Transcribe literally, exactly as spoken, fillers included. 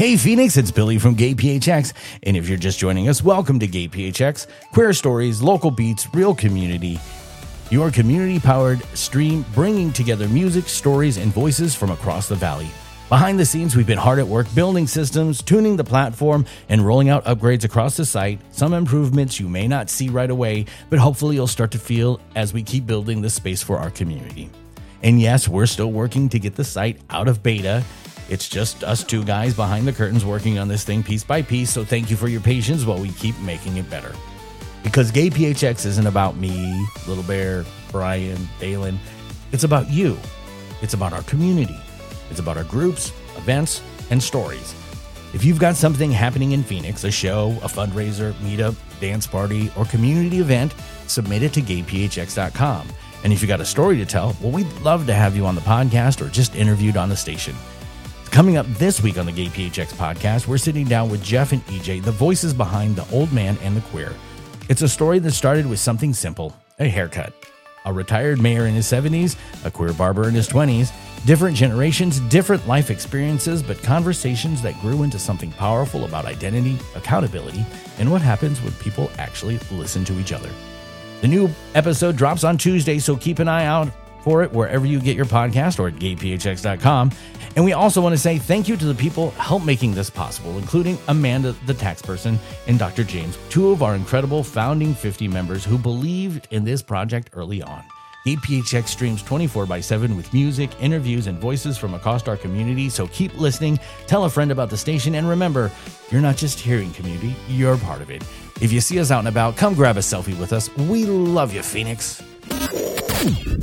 Hey Phoenix, it's Billy from Gay P H X, and if you're just joining us, welcome to Gay P H X, queer stories, local beats, real community, your community-powered stream bringing together music, stories, and voices from across the valley. Behind the scenes, we've been hard at work building systems, tuning the platform, and rolling out upgrades across the site, some improvements you may not see right away, but hopefully you'll start to feel as we keep building this space for our community. And yes, we're still working to get the site out of beta. It's just us two guys behind the curtains working on this thing piece by piece, so thank you for your patience while we keep making it better. Because Gay P H X isn't about me, Little Bear, Brian, Dalen. It's about you. It's about our community. It's about our groups, events, and stories. If you've got something happening in Phoenix, a show, a fundraiser, meetup, dance party, or community event, submit it to gay p h x dot com. And if you got a story to tell, well, we'd love to have you on the podcast or just interviewed on the station. Coming up this week on the Gay P H X podcast, we're sitting down with Jeff and E J, the voices behind The Old Man and the Queer. It's a story that started with something simple, a haircut. A retired mayor in his seventies, a queer barber in his twenties, different generations, different life experiences, but conversations that grew into something powerful about identity, accountability, and what happens when people actually listen to each other. The new episode drops on Tuesday, so keep an eye out for it wherever you get your podcast or at gay p h x dot com. And we also want to say thank you to the people help making this possible, including Amanda, the tax person, and Doctor James, two of our incredible founding fifty members who believed in this project early on. Gay P H X streams twenty-four by seven with music, interviews, and voices from across our community, so keep listening, tell a friend about the station, and remember, you're not just hearing community, you're part of it. If you see us out and about, come grab a selfie with us. We love you, Phoenix.